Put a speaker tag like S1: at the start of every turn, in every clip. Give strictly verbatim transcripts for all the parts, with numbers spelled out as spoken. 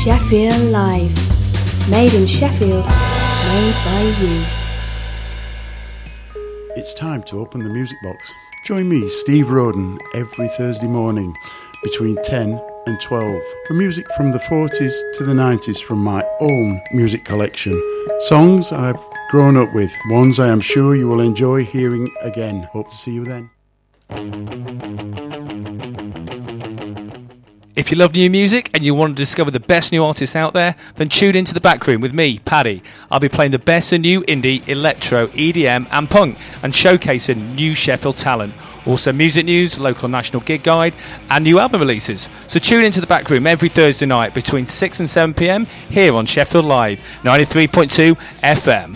S1: Sheffield Live. Made in Sheffield, made by you.
S2: It's time to open the music box. Join me, Steve Roden, every Thursday morning between ten and twelve for music from the forties to the nineties from my own music collection. Songs I've grown up with, ones I am sure you will enjoy hearing again. Hope to see you then.
S3: If you love new music and you want to discover the best new artists out there, then tune into The Back Room with me, Paddy. I'll be playing the best of new indie, electro, E D M and punk and showcasing new Sheffield talent. Also music news, local national gig guide and new album releases. So tune into The Back Room every Thursday night between six and seven p m here on Sheffield Live, ninety-three point two F M.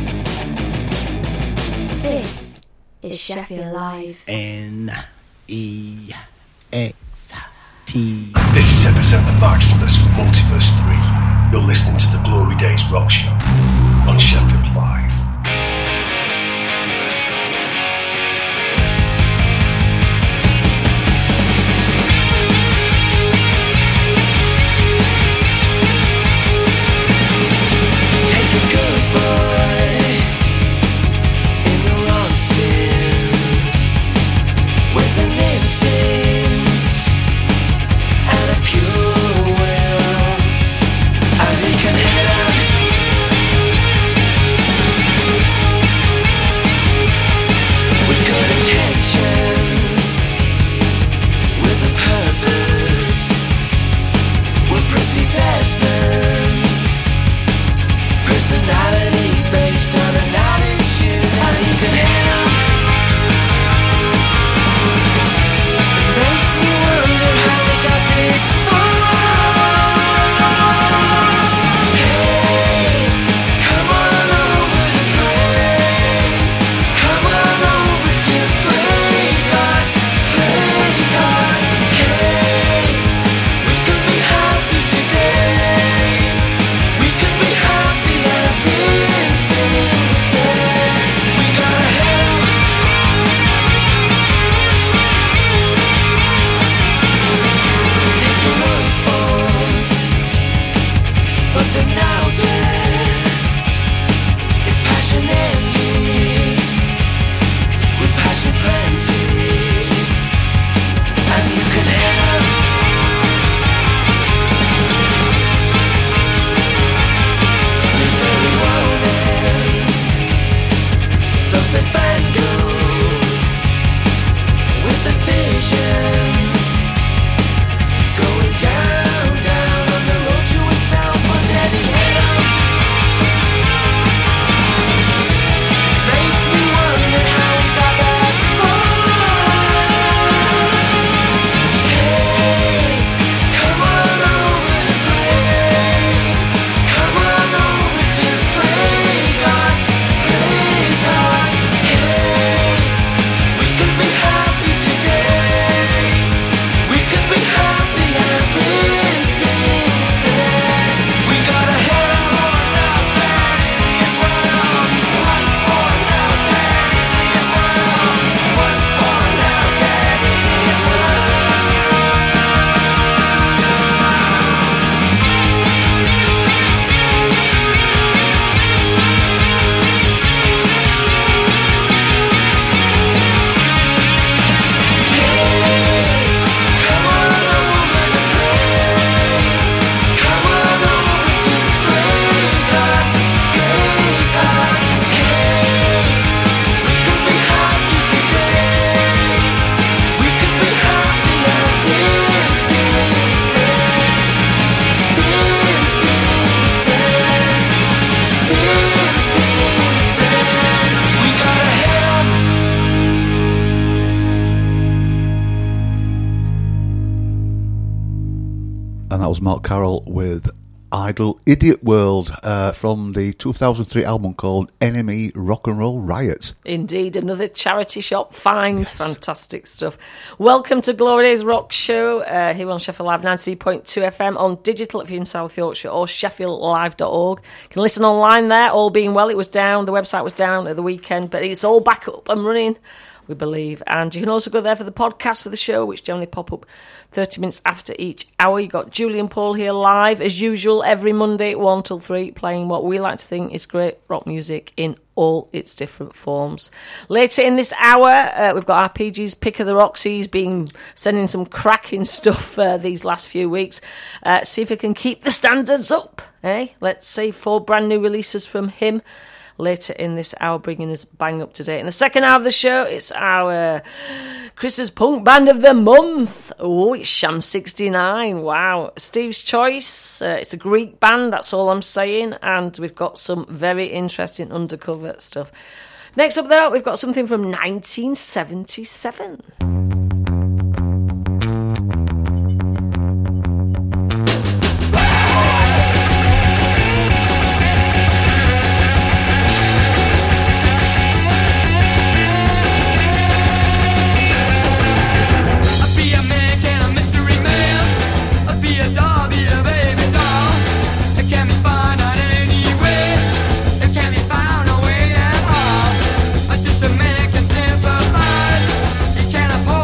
S1: This is Sheffield Live.
S4: N E X T.
S5: This is Epicenter Maximus from Multiverse three. You're listening to the Glory Days Rock Show on Sheffield Live.
S6: Mark Carroll with Idle Idiot World uh, from the two thousand three album called Enemy Rock and Roll Riot.
S7: Indeed, another charity shop find. Yes. Fantastic stuff. Welcome to Glory Days Rock Show uh, here on Sheffield Live ninety-three point two F M on digital if you're in South Yorkshire or sheffield live dot org. You can listen online there. All being well, it was down. The website was down at the weekend, but it's all back up and running we believe. And you can also go there for the podcast for the show, which generally pop up thirty minutes after each hour. You've got Julian Paul here live, as usual, every Monday, one till three, playing what we like to think is great rock music in all its different forms. Later in this hour, uh, we've got R P G's Pick of the Rocks. He's been sending some cracking stuff uh, these last few weeks. Uh, see if he can keep the standards up, eh? Let's see, four brand new releases from him later in this hour, bringing us bang up to date. In the second hour of the show, it's our Chris's Punk Band of the Month. Oh, it's Sham sixty-nine. Wow. Steve's Choice. Uh, it's a Greek band, that's all I'm saying. And we've got some very interesting undercover stuff. Next up, though, we've got something from nineteen seventy-seven.
S8: Just a man can sympathize. He can't afford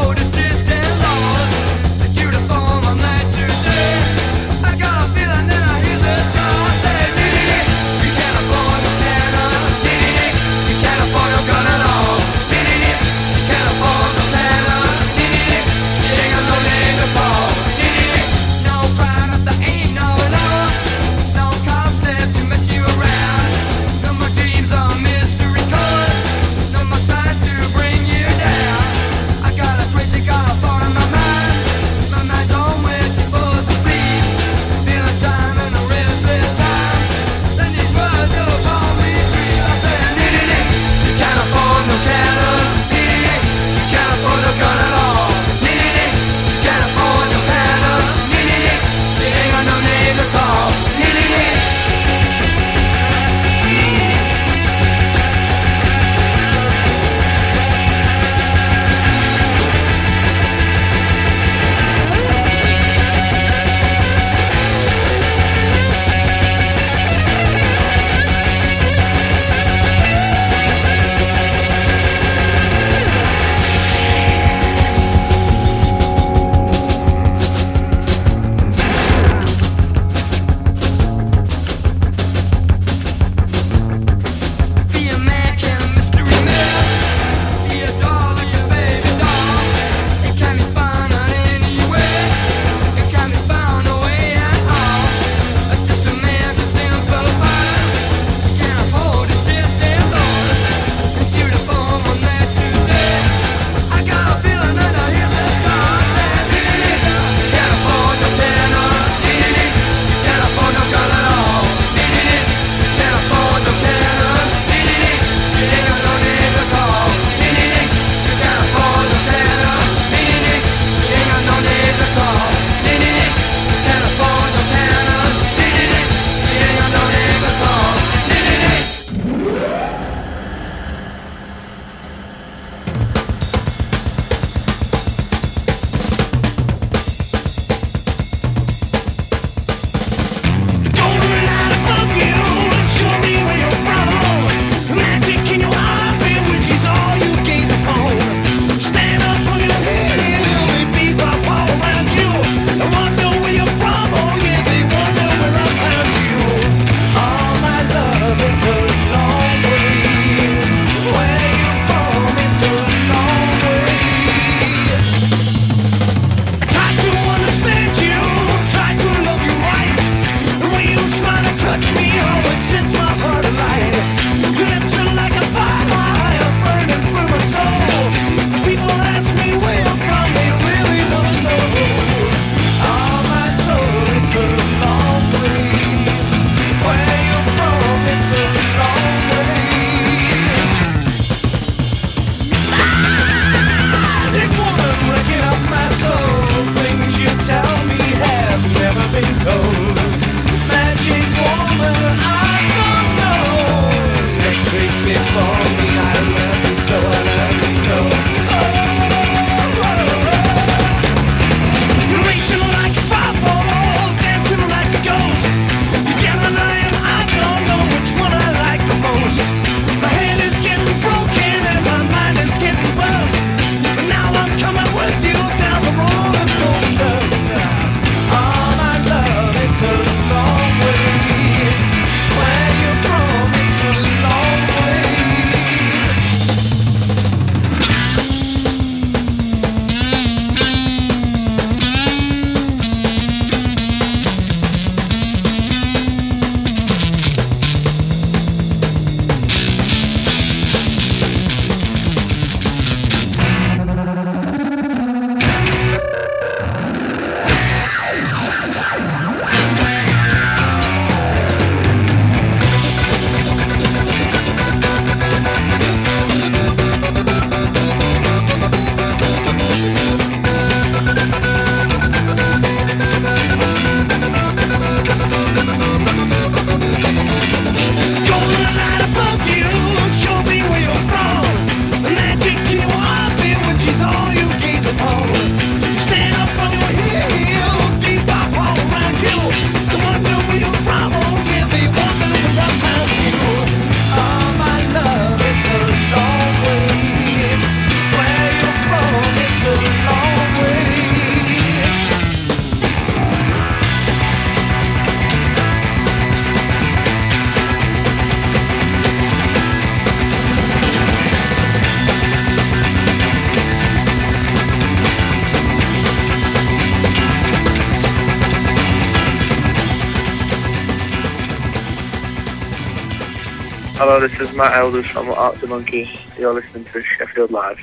S8: Hello, this is Matt Elders from Arctic Monkeys. You're listening to Sheffield Live.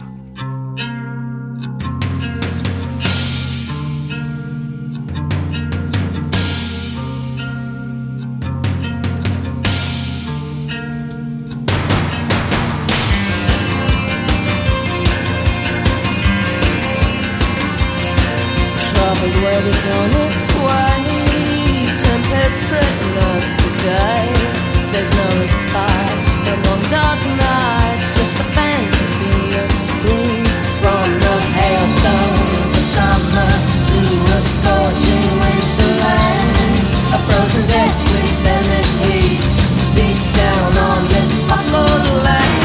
S9: Troubled weather's on its way, tempest threaten us today. There's no respite from long dark nights, just the fantasy of spring. From the hailstones of summer to a scorching winterland, a frozen dead sleep, then this heat beats down on this buffalo land.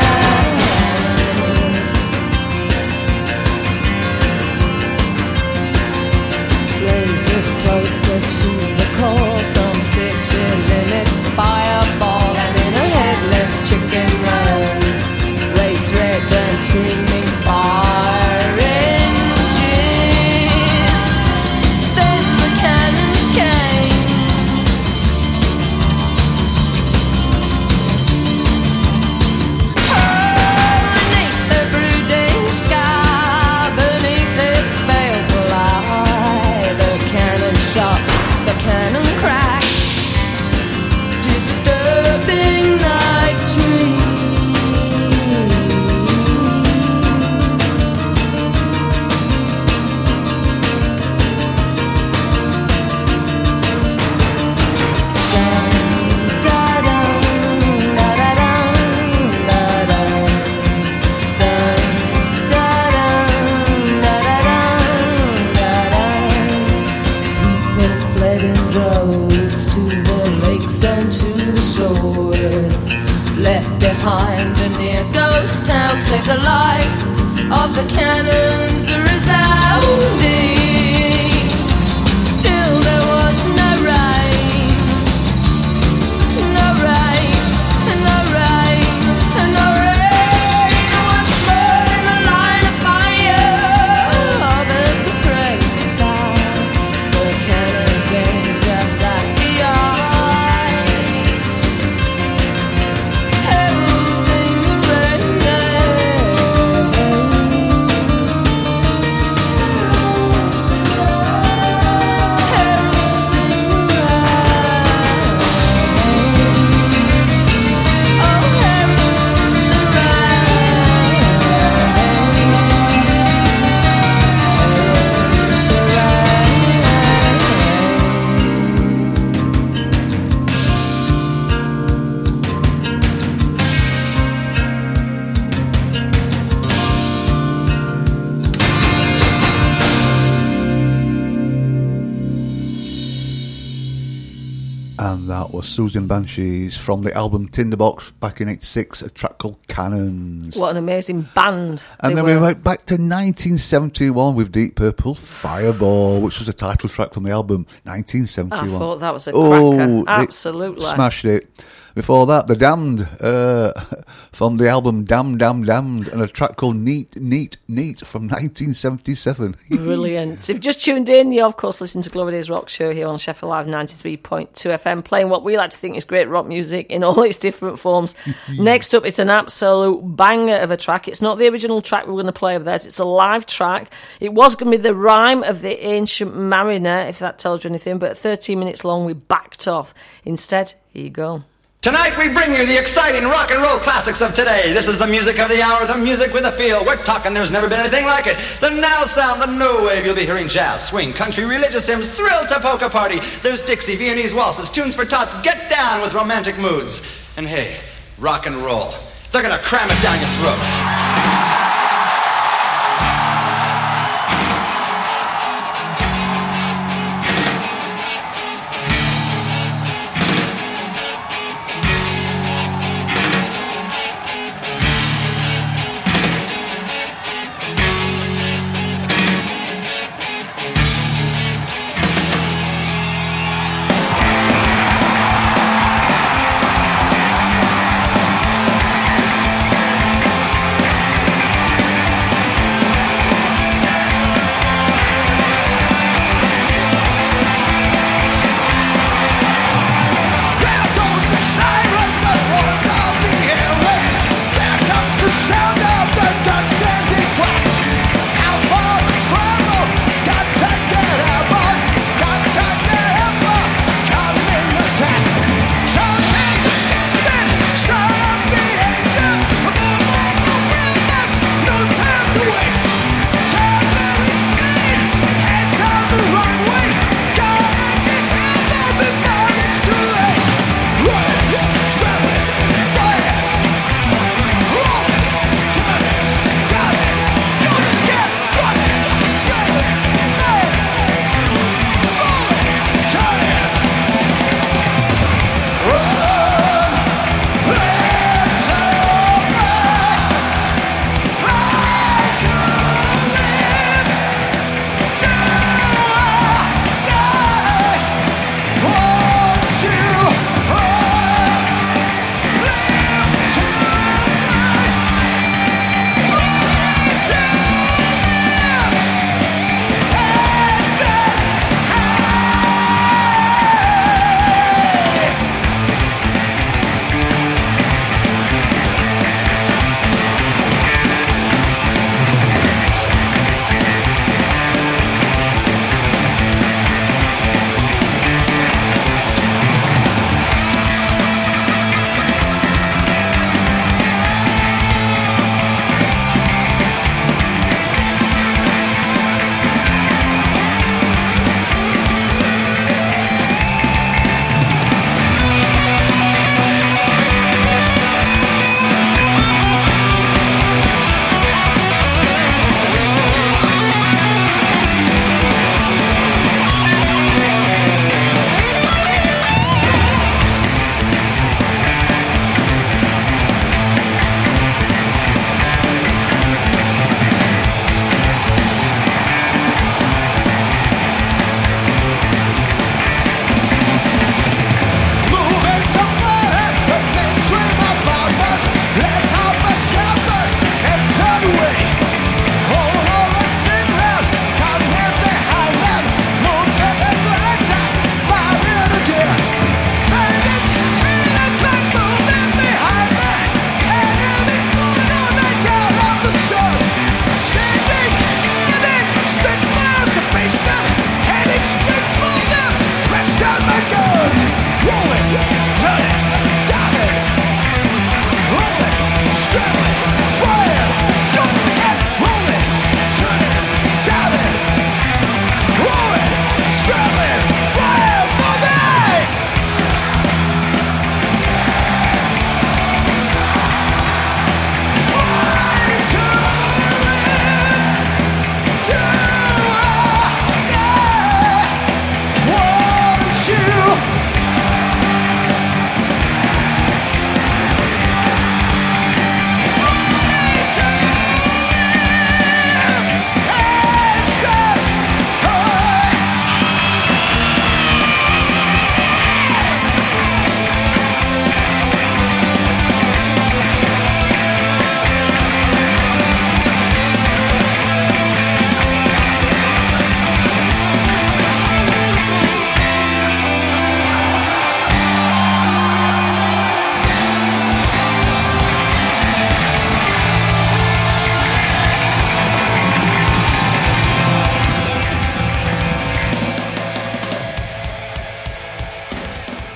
S9: Closer to the core, from city limits, fireball, and in a headless chicken run, race red and screaming fire engines. Then the cannons came. Oh, beneath the brooding sky, beneath its baleful eye, the cannon shot, the cannon crack, disturbing night dreams. Left behind a near ghost town, save the life of the cannons resounding. Still there was no rain, no rain, no rain, no rain. Once more in the line of fire, hovers the grey sky, the cannons aimed at the eye.
S6: And that was Susan Banshees from the album Tinderbox back in eighty-six, a track called Cannons.
S7: What an amazing band.
S6: And then were. we went back to nineteen seventy-one with Deep Purple, Fireball, which was the title track from the album nineteen seventy-one.
S7: I thought that was a
S6: oh,
S7: cracker. Absolutely.
S6: Smashed it. Before that, The Damned, uh, from the album Damned, Damned, Damned, and a track called Neat, Neat, Neat from nineteen seventy-seven.
S7: Brilliant. If you've just tuned in, you're of course listening to Glory Days Rock Show here on Sheffield Live ninety-three point two F M, playing what we like to think is great rock music in all its different forms. Next up, it's an absolute banger of a track. It's not the original track we're going to play of theirs, it's a live track. It was going to be The Rime of the Ancient Mariner, if that tells you anything, but at thirteen minutes long, we backed off. Instead, here you go.
S10: Tonight we bring you the exciting rock and roll classics of today. This is the music of the hour, the music with a feel. We're talking there's never been anything like it. The now sound, the no wave. You'll be hearing jazz, swing, country, religious hymns, thrill to polka party. There's Dixie, Viennese waltzes, tunes for tots. Get down with romantic moods. And hey, rock and roll. They're gonna cram it down your throats.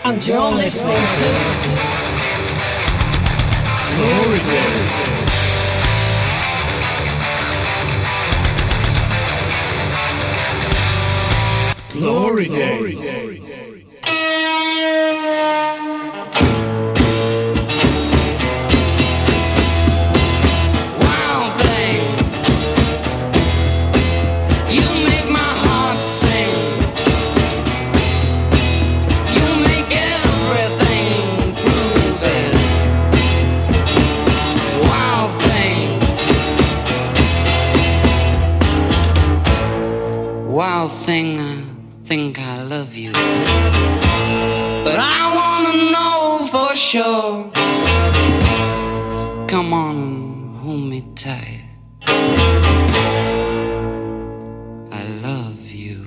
S9: And you're listening to Glory Days. Glory Days.
S11: Wild thing, I think I love you, but I wanna know for sure. Come on, hold me tight. I love you.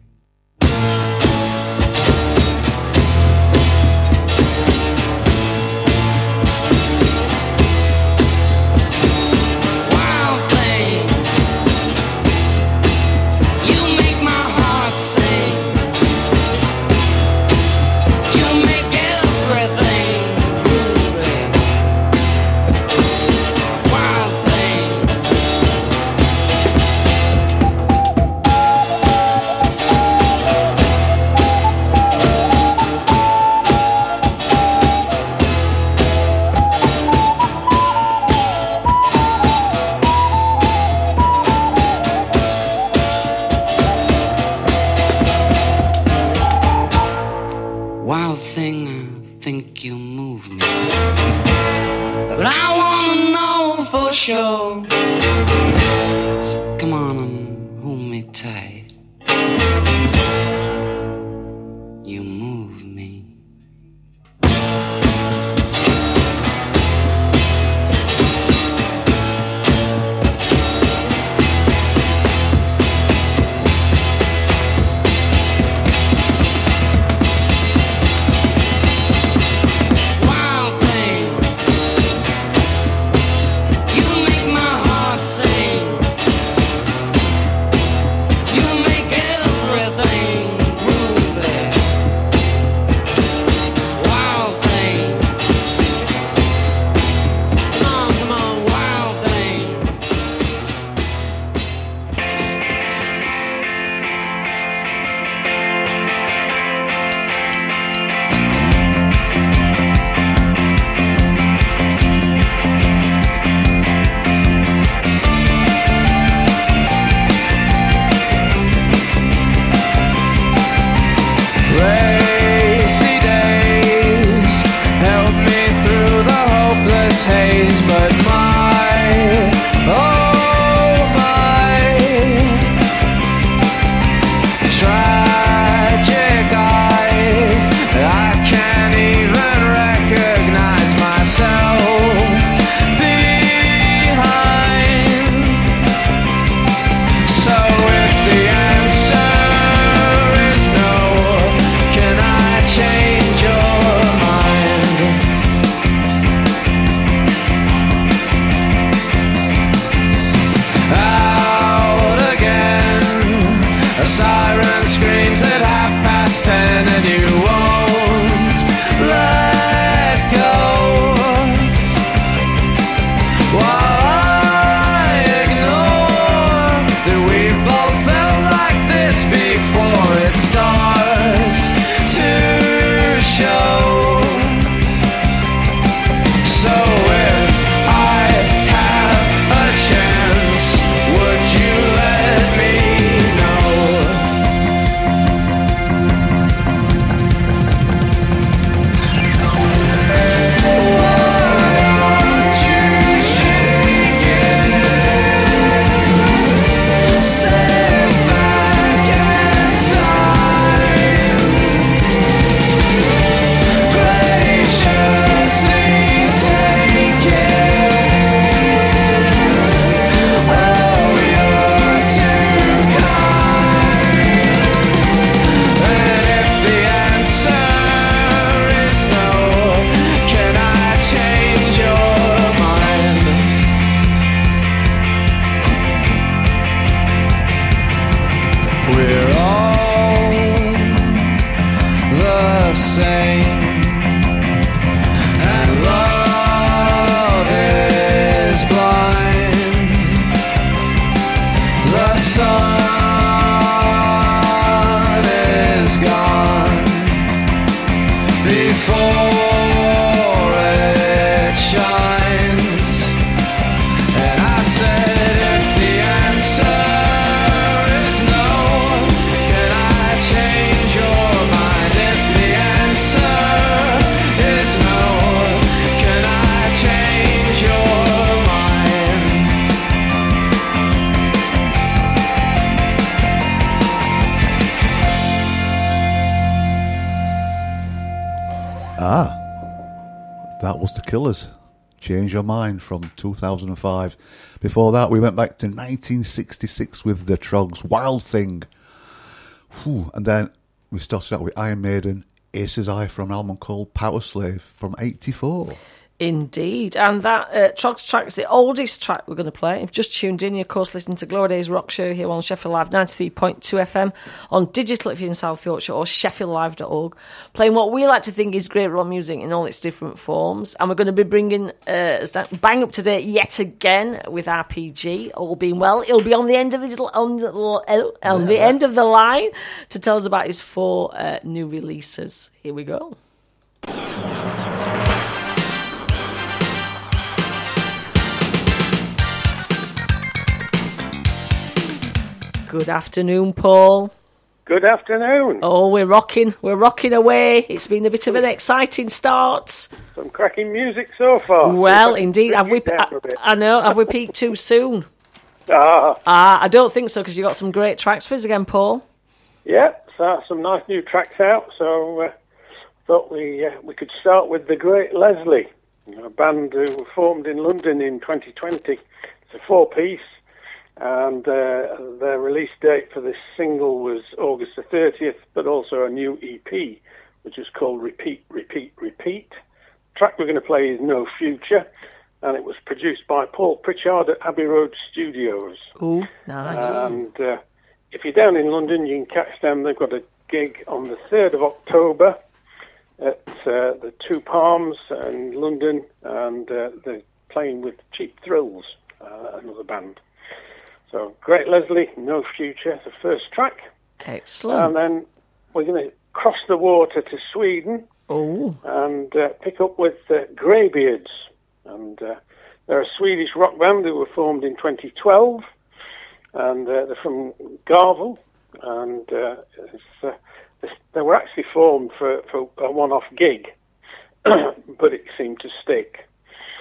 S11: Wild thing, I think you move me, but I wanna know for sure. So come on and hold me tight. You move me.
S12: same. And love is blind. The sun is gone before it shines. And I said, if the answer is no, can I change your mind? If the answer is no, can I change your mind?
S6: Ah, that was The Killers. Change Your Mind from two thousand five. Before that, we went back to nineteen sixty-six with The Trogs, Wild Thing. Whew. And then we started out with Iron Maiden, Aces Eye from an album called Power Slave from eighty-four.
S7: Indeed, and that uh, Trogs track is the oldest track we're going to play. If you've just tuned in, you're of course listening to Glory Days Rock Show here on Sheffield Live ninety-three point two F M, on digital if you're in South Yorkshire, or sheffield live dot org, playing what we like to think is great rock music in all its different forms. And we're going to be bringing uh, Bang Up to Date yet again with R P G. All being well, he'll be on the end of his, on the, on the end of the line to tell us about his four uh, new releases. Here we go. Good afternoon, Paul.
S13: Good afternoon.
S7: Oh, we're rocking. We're rocking away. It's been a bit of an exciting start.
S13: Some cracking music so far.
S7: Well, indeed. Have we? I, I know. Have we peaked too soon?
S13: Ah.
S7: Ah, I don't think so, because you got some great tracks for us again, Paul.
S13: Yeah, so some nice new tracks out. So uh, thought we uh, we could start with the Great Leslie, a band who were formed in London in twenty twenty. It's a four-piece. And uh, their release date for this single was August the thirtieth, but also a new E P, which is called Repeat, Repeat, Repeat. The track we're going to play is No Future, and it was produced by Paul Pritchard at Abbey Road Studios.
S7: Oh, nice.
S13: And uh, if you're down in London, you can catch them. They've got a gig on the third of October at uh, the Two Palms in London, and uh, they're playing with Cheap Thrills, uh, another band. So, Great Leslie, No Future, the first track.
S7: Excellent.
S13: And then we're going to cross the water to Sweden.
S7: Oh.
S13: And uh, pick up with uh, Greybeards. And uh, they're a Swedish rock band who were formed in twenty twelve. And uh, they're from Garvel. And uh, it's, uh, they were actually formed for, for a one-off gig. But it seemed to stick.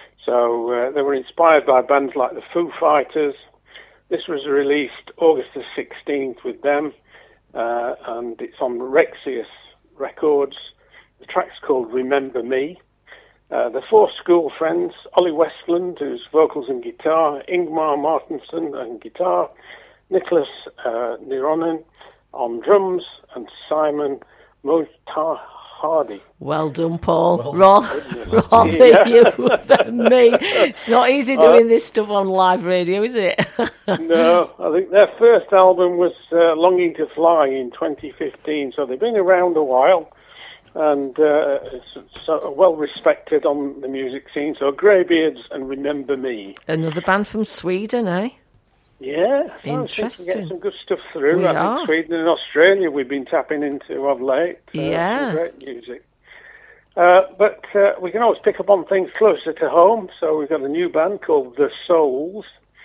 S13: So uh, they were inspired by bands like the Foo Fighters. This was released August the sixteenth with them, uh, and it's on Rexius Records. The track's called Remember Me. Uh, the four school friends, Ollie Westland, who's vocals and guitar, Ingmar Martinsson on guitar, Nicholas uh, Nironen on drums, and Simon Motar Hardy.
S7: Well done, Paul. Well, rather, rather
S13: yeah.
S7: you than me. It's not easy doing uh, this stuff on live radio, is it?
S13: No, I think their first album was uh, Longing to Fly in twenty fifteen, so they've been around a while, and uh, it's so well respected on the music scene. So Greybeards and Remember Me.
S7: Another band from Sweden, eh?
S13: Yeah, so
S7: interesting.
S13: I think we get some good stuff through.
S7: We
S13: I
S7: are.
S13: think Sweden and Australia we've been tapping into of late. Uh,
S7: Yeah.
S13: some great music. Uh, but uh, we can always pick up on things closer to home. So we've got a new band called The Souls.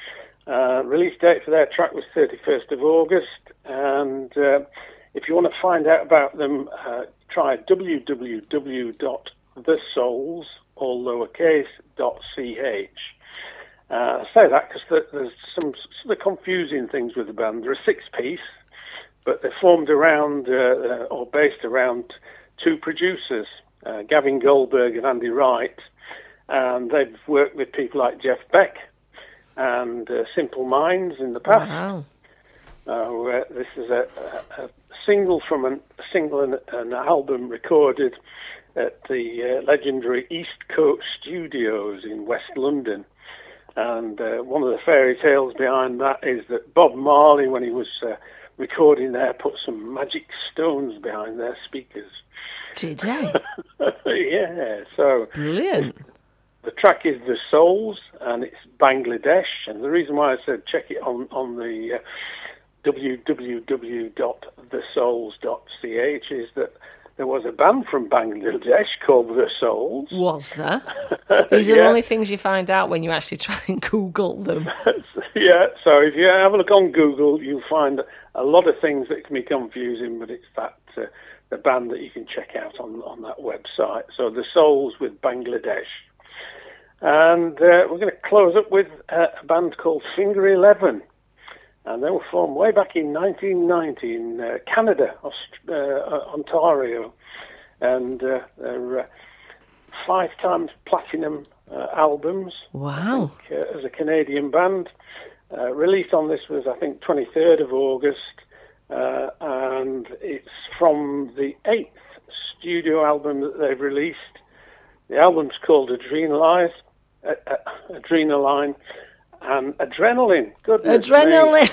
S13: Uh, release date for their track was thirty-first of August. And uh, if you want to find out about them, uh, try w w w dot the souls, all lowercase, dot c h. Uh, I say that because there's some sort of confusing things with the band. They're a six-piece, but they're formed around, uh, or based around, two producers, uh, Gavin Goldberg and Andy Wright. And they've worked with people like Jeff Beck and uh, Simple Minds in the past.
S7: Wow.
S13: Uh, uh, this is a, a, a single from an, a single and an album recorded at the uh, legendary East Coast Studios in West London. And uh, one of the fairy tales behind that is that Bob Marley, when he was uh, recording there, put some magic stones behind their speakers.
S7: Did he?
S13: Yeah, so...
S7: Brilliant.
S13: The track is The Souls, and it's Bangladesh. And the reason why I said check it on, on the uh, w w w dot the souls dot c h is that there was a band from Bangladesh called The Souls.
S7: Was there? These are
S13: Yeah.
S7: the only things you find out when you actually try and Google them.
S13: Yeah, so if you have a look on Google, you'll find a lot of things that can be confusing, but it's that uh, the band that you can check out on, on that website. So The Souls with Bangladesh. And uh, we're going to close up with uh, a band called Finger Eleven. And they were formed way back in nineteen ninety in uh, Canada, Aust- uh, uh, Ontario. And uh, they're uh, five times platinum uh, albums.
S7: Wow.
S13: I think, uh, as a Canadian band. Uh, release on this was, I think, twenty-third of August. Uh, and it's from the eighth studio album that they've released. The album's called Adrenalize, uh, uh, Adrenaline. And adrenaline. Goodness
S7: Adrenaline.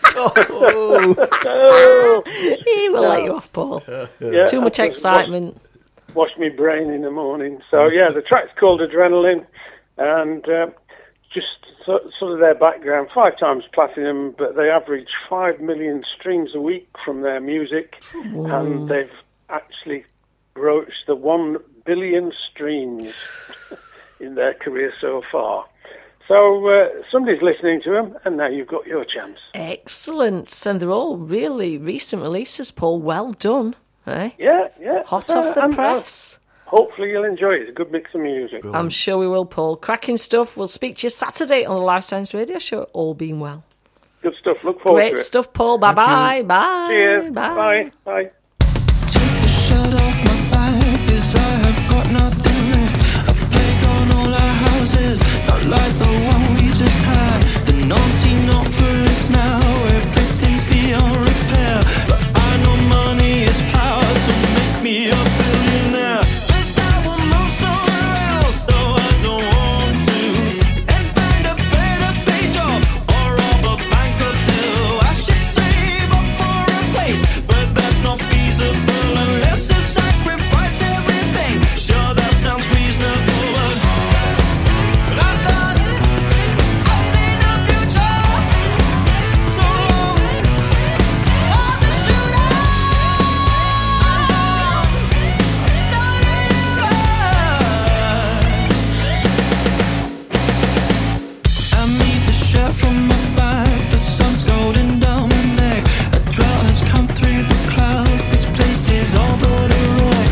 S13: oh.
S7: He will
S13: No.
S7: let you off, Paul.
S13: Yeah,
S7: Too much
S13: I-
S7: excitement.
S13: Wash, wash me brain in the morning. So, yeah, the track's called Adrenaline. And uh, just so, sort of their background, five times platinum, but they average five million streams a week from their music. And they've actually broached the one billion streams in their career so far. So uh, somebody's listening to them, and now you've got your chance.
S7: Excellent. And they're all really recent releases, Paul. Well done. Eh?
S13: Yeah, yeah.
S7: Hot
S13: Uh,
S7: off the
S13: and, uh,
S7: press.
S13: hopefully you'll enjoy it. It's a good mix of music.
S7: I'm sure we will, Paul. Cracking stuff. We'll speak to you Saturday on the Live Science Radio Show, all being well.
S13: Good stuff. Look forward
S7: Great
S13: to it.
S7: stuff, Paul. Bye-bye. Bye.
S13: Cheers.
S7: Bye.
S13: Bye. Bye.
S12: Shut off my back, 'cause I have got nothing left. A plague on all our houses, not like the one we just had. The non-scene not for us now, everything's beyond repair. But I know money is power, so make me a billionaire. First I will move somewhere else, though I don't want to, and find a better pay job or rob a bank or two. I should save up for a place, but that's not feasible unless I sacrifice everything. Sure, that sounds reasonable, but but I'm done. I've seen a future so long. All the shooter, I'm done. I meet the shirt from my back, the sun's golden down my neck. A drought has come through the clouds, this place is all but a wreck.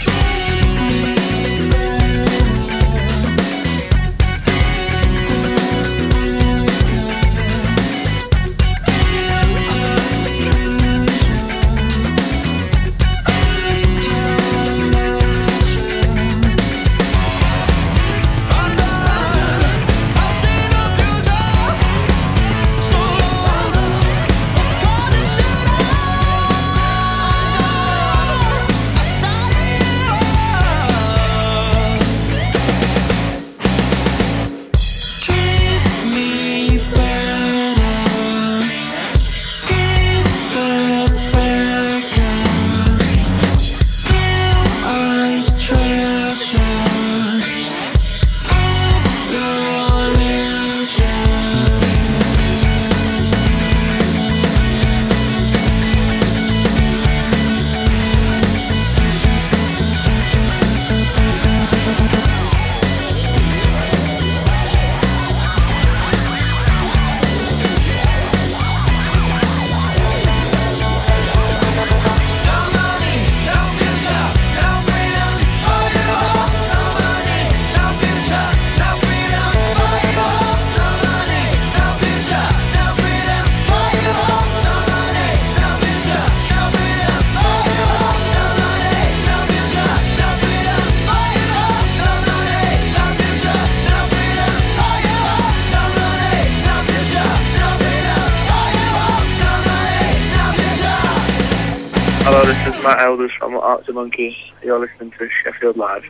S8: Hello, this is Matt Elders from Arctic Monkeys. You're listening to Sheffield Live.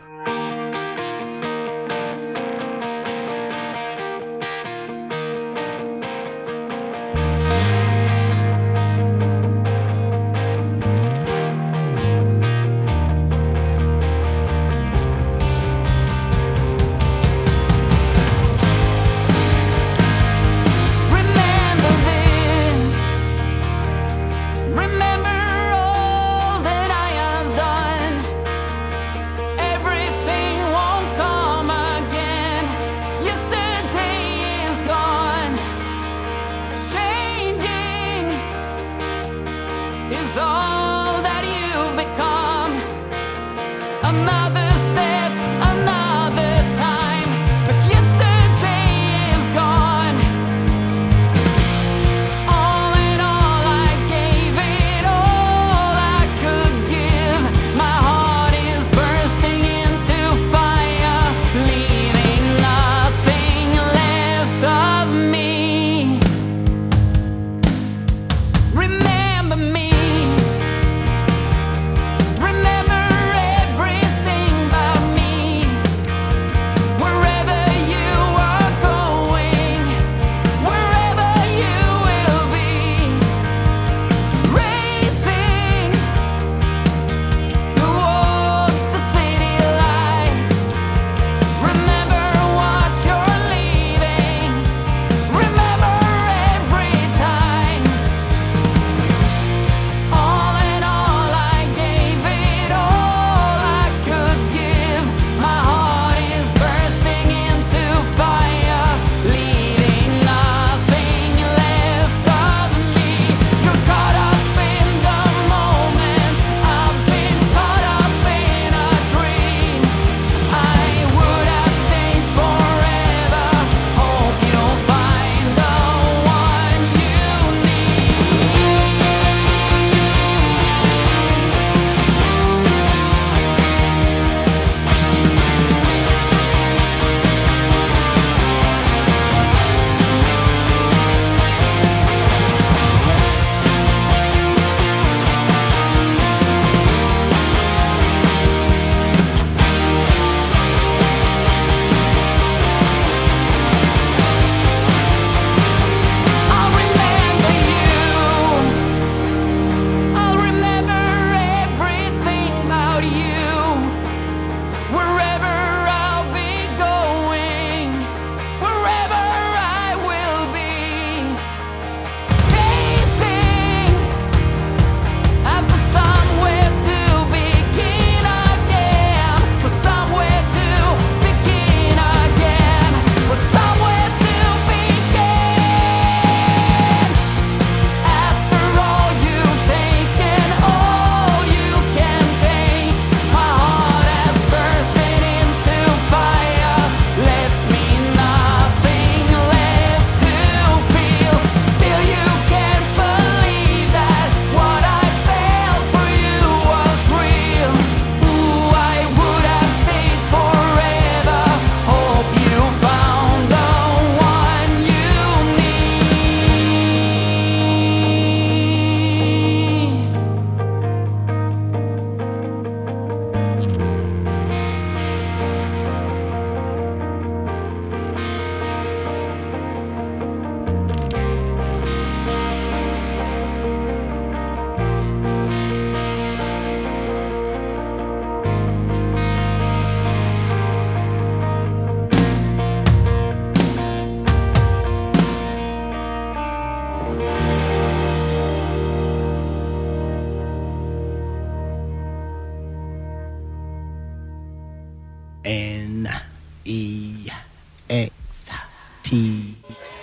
S4: N E X T.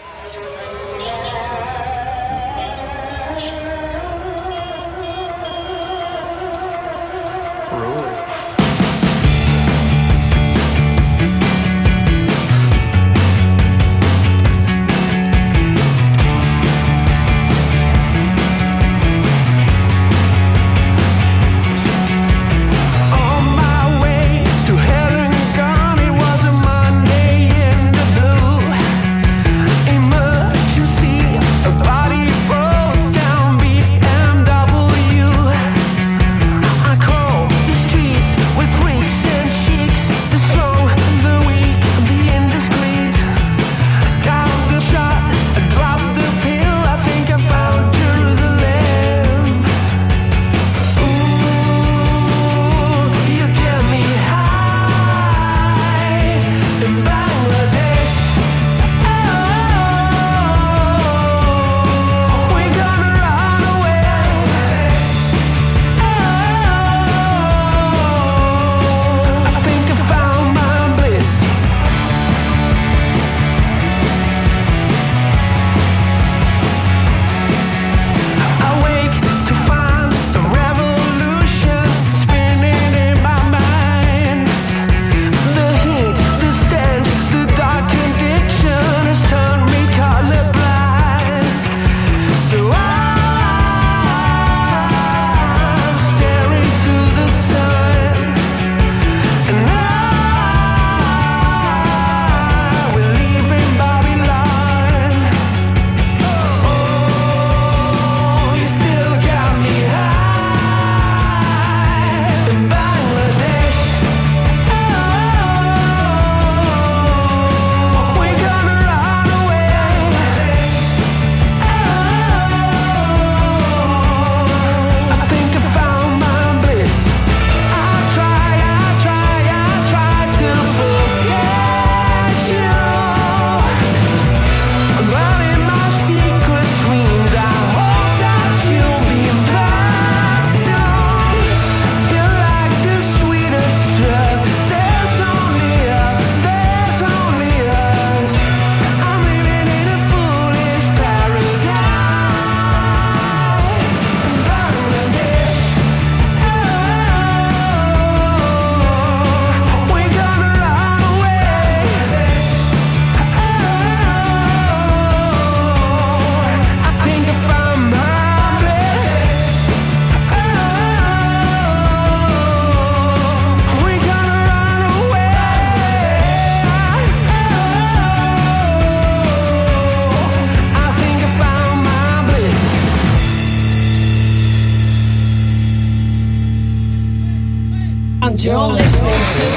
S14: And you're listening to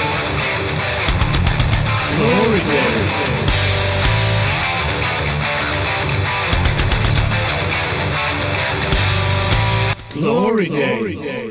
S14: Glory Days. Glory Days.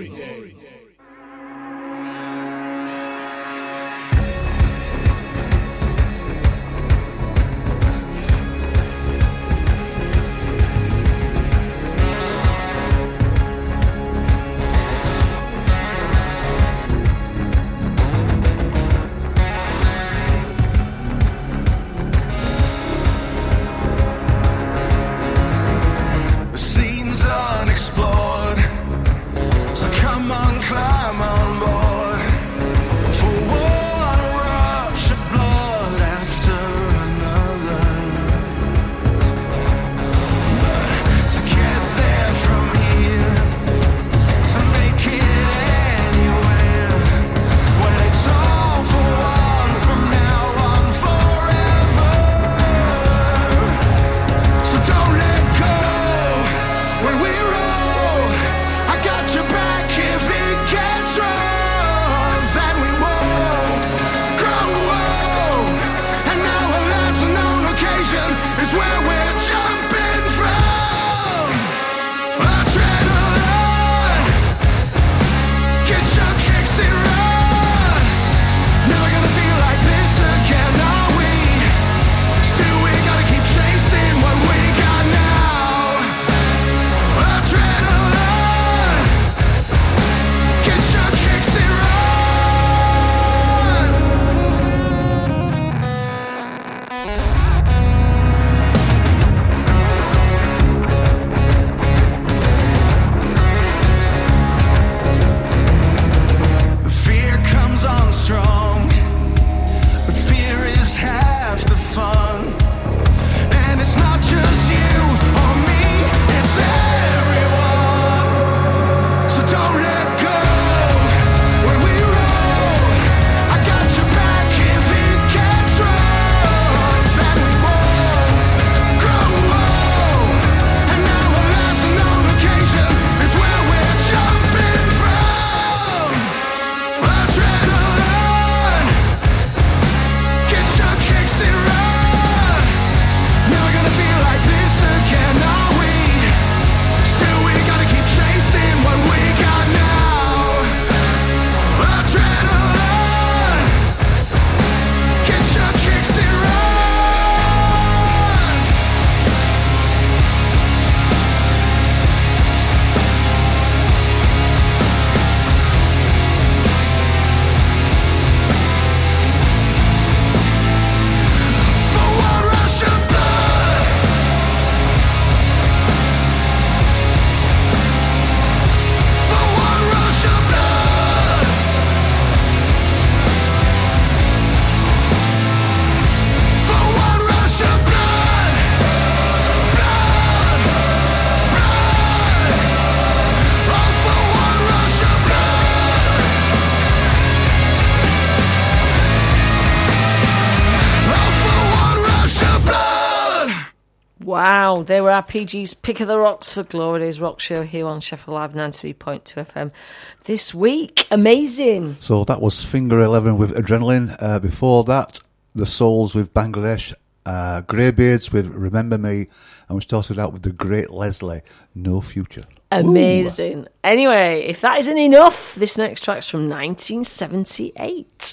S7: Wow, they were our P G's Pick of the Rocks for Glory Days Rock Show here on Sheffield Live ninety-three point two F M this week. Amazing.
S6: So that was Finger eleven with Adrenaline. Uh, before that, The Souls with Bangladesh, uh, Greybeards with Remember Me, and we started out with the great Leslie, No Future.
S7: Amazing. Ooh. Anyway, if that isn't enough, this next track's from nineteen seventy-eight.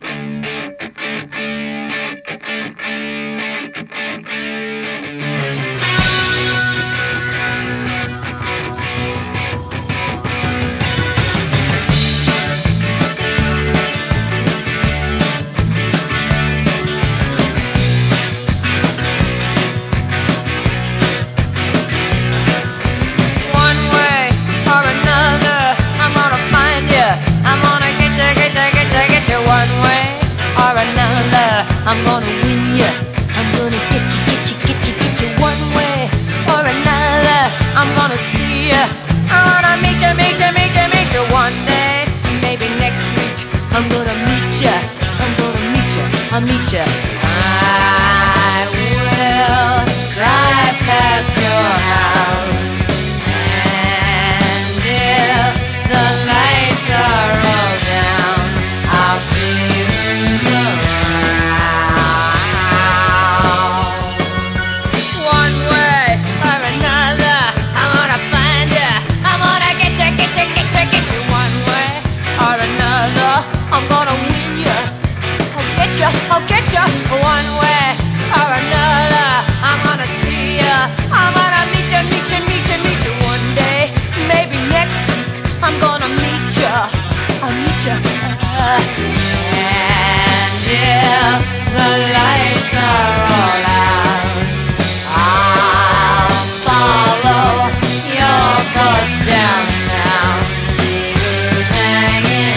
S9: I'm gonna win ya. I'm gonna get you, get you, get you, get you one way or another. I'm gonna see ya. I wanna meet ya, meet ya, meet ya, meet ya one day. Maybe next week. I'm gonna meet ya. I'm gonna meet ya. I'll meet ya. I will drive past your house, and if the lights are all down, I'll see who's around. I'm gonna win ya. I'll get ya, I'll get ya one way or another. I'm gonna see ya. I'm gonna meet ya, meet ya, meet ya, meet ya one day. Maybe next week I'm gonna meet ya. I'll meet ya. Uh, and if the lights are all out, I'll follow your bus downtown. See who's hanging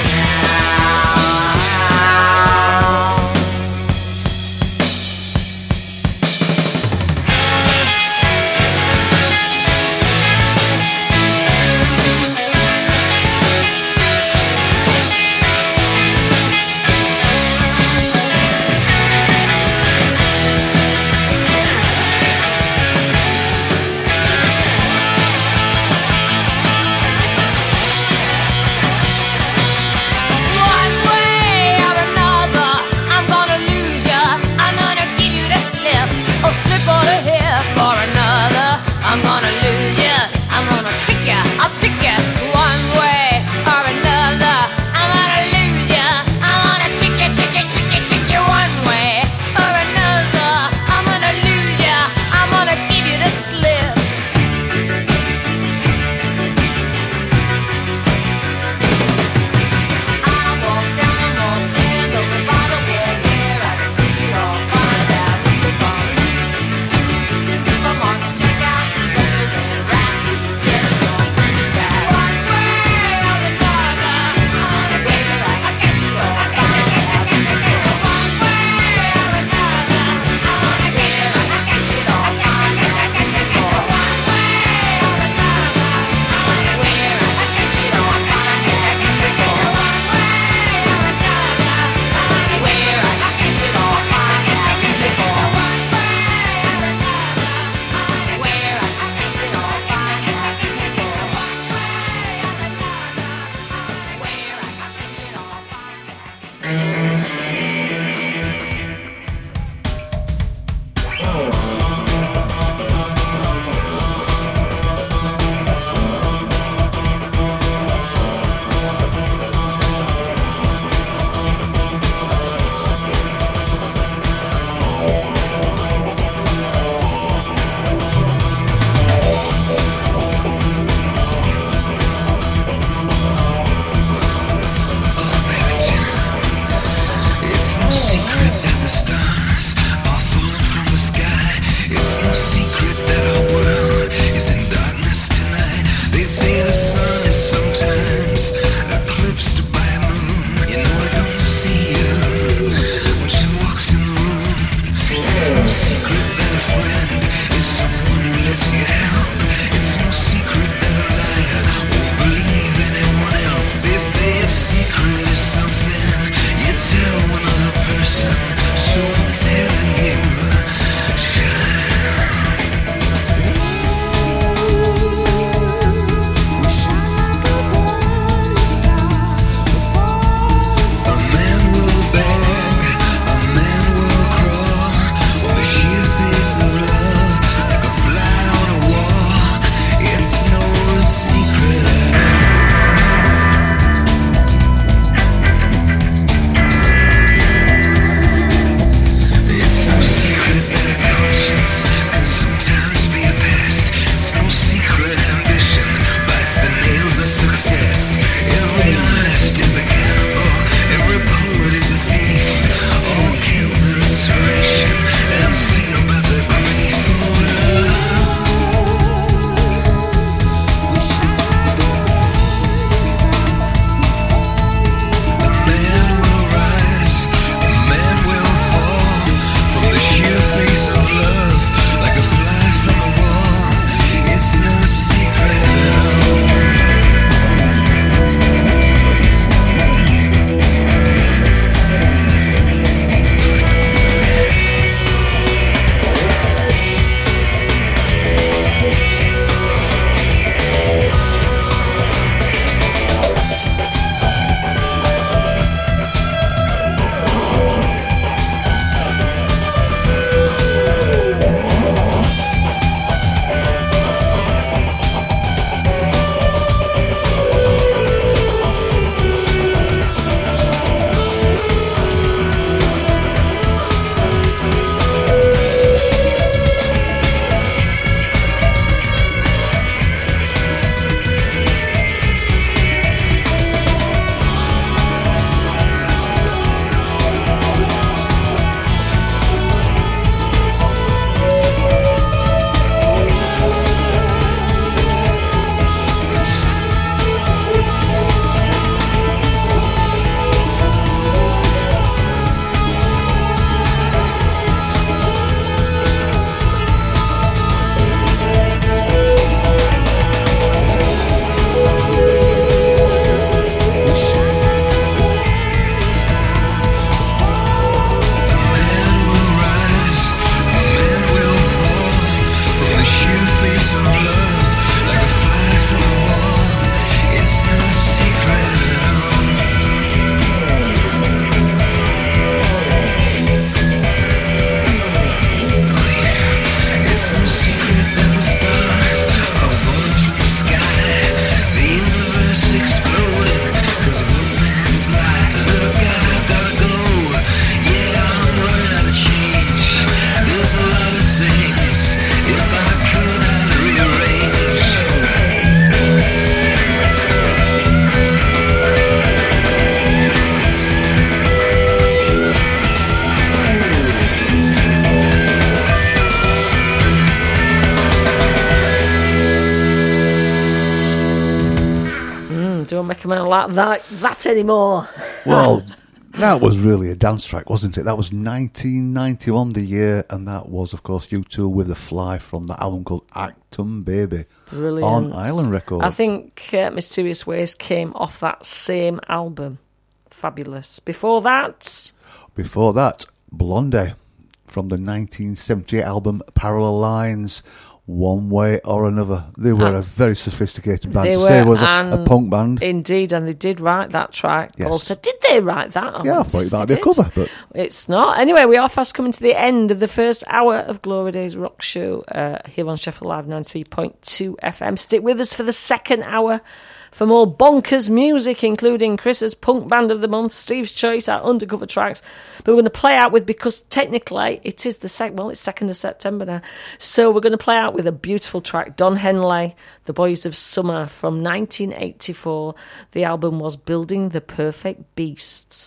S7: make a man like that, that anymore.
S6: Well, that was really a dance track, wasn't it? That was nineteen ninety-one, the year, and that was, of course, U two with The Fly from the album called Actum Baby.
S7: Brilliant.
S6: On Island Records.
S7: I think uh, Mysterious Ways came off that same album. Fabulous. Before that...
S6: Before that, Blondie from the nineteen seventy-eight album Parallel Lines. One way or another. They were
S7: and
S6: a very sophisticated band.
S7: They
S6: to
S7: were,
S6: say it was a,
S7: and
S6: a punk band.
S7: Indeed, and they did write that track.
S6: Yes.
S7: Also, did they write that?
S6: Yeah, I thought it might be a cover, but
S7: it's not. Anyway, we are fast coming to the end of the first hour of Glory Days Rock Show uh, here on Sheffield Live ninety-three point two F M. Stick with us for the second hour for more bonkers music, including Chris's Punk Band of the Month, Steve's Choice, our undercover tracks. But we're going to play out with, because technically it is the sec- well, it's second of September now. So we're going to play out with a beautiful track, Don Henley, The Boys of Summer from nineteen eighty-four. The album was Building the Perfect Beast.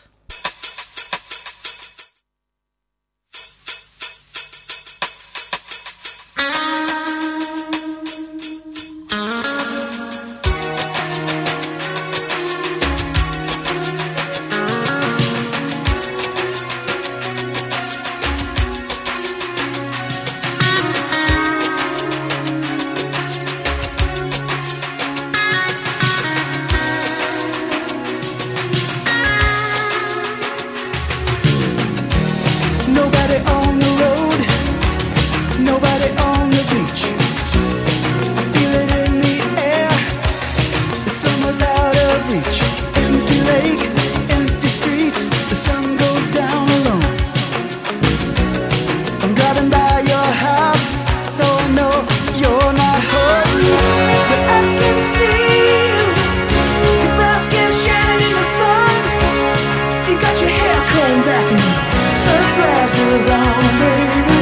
S12: Sunglasses on, baby.